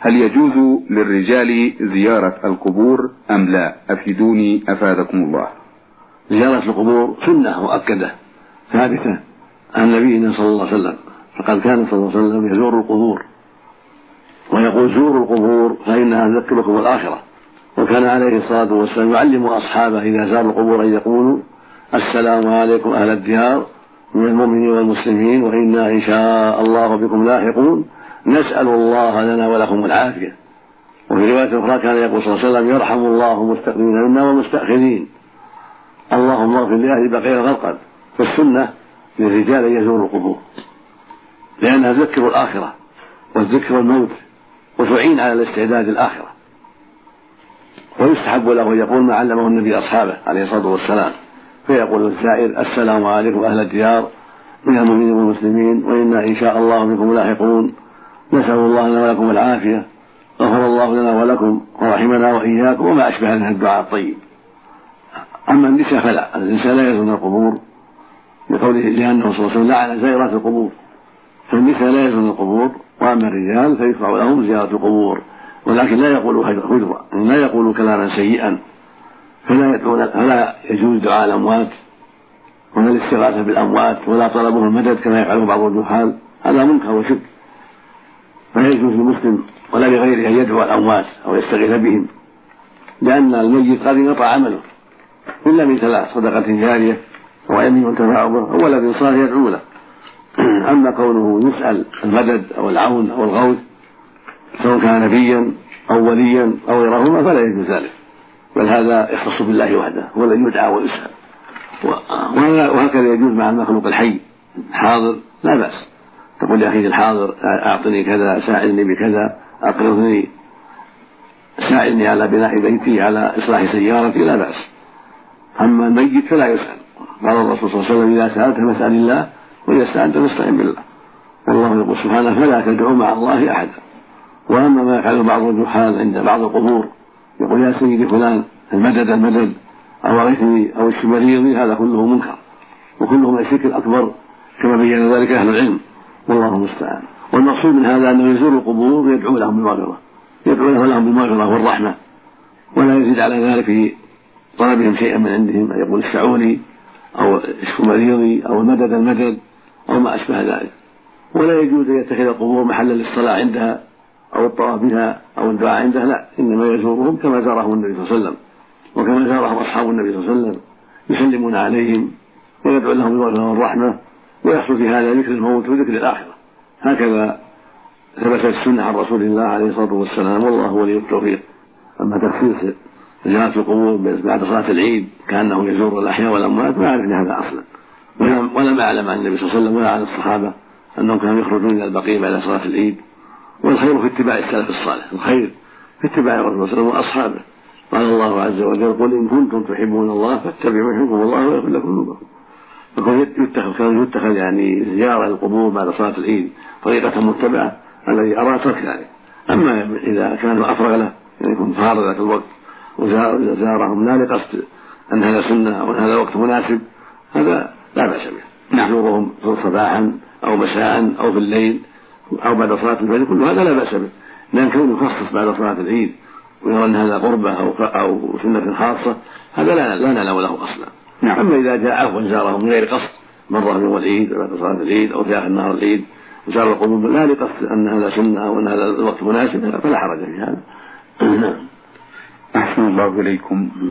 هل يجوز للرجال زيارة القبور أم لا؟ أفيدوني أفادكم الله. زيارة القبور سنة مؤكدة ثابتة عن نبينا صلى الله عليه وسلم، فقد كان صلى الله عليه وسلم يزور القبور ويقول زوروا القبور فإنها تذكركم الآخرة، وكان عليه الصلاة والسلام يعلم أصحابه إذا زاروا القبور أن يقولوا السلام عليكم أهل الديار من المؤمنين والمسلمين وإنا إن شاء الله بكم لاحقون نسأل الله لنا ولكم العافية. وفي رواية أخرى كان يقول صلى الله عليه وسلم يرحم الله المستقدمين منا والمستأخرين، اللهم اغفر لأهل بقيع الغرقد. فالسنة للرجال أن يزوروا القبور لأنها تذكر الآخرة وتذكر الموت وتعين على الاستعداد الآخرة. ويستحب له أن يقول ما علمه النبي أصحابه عليه الصلاة والسلام، فيقول السائل السلام عليكم أهل الديار من المؤمنين والمسلمين وإنا إن شاء الله بكم لاحقون نسأل الله لنا ولكم العافية، غفر الله لنا ولكم ورحمنا وإياكم، وما أشبه من الدعاء الطيب. أما النساء فلا، الإنسان لا يزورن القبور لقوله لأنه صلى الله عليه وسلم لعن زائرات القبور، فالنساء لا يزورن القبور، وأما الرجال فيشرع لهم زيارة القبور، ولكن لا يقولوا هجرا، لا يقولوا كلاما سيئا، فلا يجوز دعاء الأموات ولا الاستغاثة بالأموات ولا طلبهم المدد كما يفعله بعض الجهال، هذا منكر وشرك. فلا يجوز للمسلم ولا لغيره أن يدعو الأموات أو يستغيث بهم، لأن الميت قد انقطع عمله إلا من ثلاث: صدقة جارية أو علم ينتفع به أو ولد صالح يدعو له. أما كونه يسأل المدد أو العون أو الغوث سواء كان نبيا أو وليا أو غيرهما فلا يجوز ذلك، بل هذا يختص بالله وحده هو الذي يدعى ويسأل. وهكذا يجوز مع المخلوق الحي الحاضر لا بأس، تقول لأخيك الحاضر أعطني كذا، ساعدني بكذا، أقرضني، ساعدني على بناء بيتي، على إصلاح سيارتي، لا بأس. أما الميت فلا يسأل، قال الرسول صلى الله عليه وسلم إذا سألت فاسأل الله وإذا استعنت فاستعن بالله، والله يقول سبحانه فلا تدعوا مع الله أحدا. وأما ما يفعله بعض الجحال عند بعض القبور يقول يا سيدي فلان المدد أو غيثني أو اشف مريضي، هذا كله منكر وكله من الشرك الأكبر كما بين ذلك أهل العلم، والله المستعان. والمقصود من هذا أنه يزور القبور ويدعو لهم بالمغفرة، يدعو لهم بالمغفرة والرحمة، ولا يزيد على ذلك في طلبهم شيئا من عندهم، أن يقول اشفعوني أو اشفوا مريضي أو المدد أو ما أشبه ذلك. ولا يجوز أن يتخذ القبور محلا للصلاة عندها أو الطواف بها أو الدعاء عندها، لا، إنما يزورهم كما زارهم النبي صلى الله عليه وسلم وكما زارهم أصحاب النبي صلى الله عليه وسلم، يسلمون عليهم ويدعو لهم بالمغفرة والرحمة، ويحصل في هذا ذكر الموت وذكر الآخرة. هكذا ثبتت السنة عن رسول الله عليه الصلاة والسلام، والله ولي التوفيق. أما تخصيص زيارة القبور بعد صلاة العيد كأنه يزور الأحياء والأموات ما أعرف هذا أصلا، ولم أعلم عن النبي صلى الله عليه وسلم ولا عن الصحابة أنهم كانوا يخرجون إلى البقيع بعد صلاة العيد. والخير في اتباع السلف الصالح، الخير في اتباع الرسول صلى الله عليه وسلم وأصحابه. قال الله عز وجل قل إن كنتم تحبون الله فاتبعوا يحبكم الله ويغفر لكم ذنوبكم. فكان يتخذ يعني زيارة القبور بعد صلاة العيد طريقة متبعة الذي أرى ترك ذلك. أما إذا كان أفرغ له يعني يكون فارغ ذاك الوقت وزارهم لا لقصد أن هذا سنة أو أن هذا وقت مناسب، هذا لا بأس به. يزورهم صباحا أو مساء أو في الليل أو بعد صلاة الفجر، كل هذا لا بأس به، لأن كونه يخصص بعد صلاة العيد ويرى أن هذا قربة أو سنة خاصة هذا لا نعلم له أصلا. أما إذا جاء عفوا زارهم من غير قصد، مرة يوم العيد بعد صلاة العيد أو في آخر نهار العيد وزار القبور لا لقصد أن هذا سنة أو أن هذا الوقت مناسب فلا حرج في هذا. أحسن الله إليكم.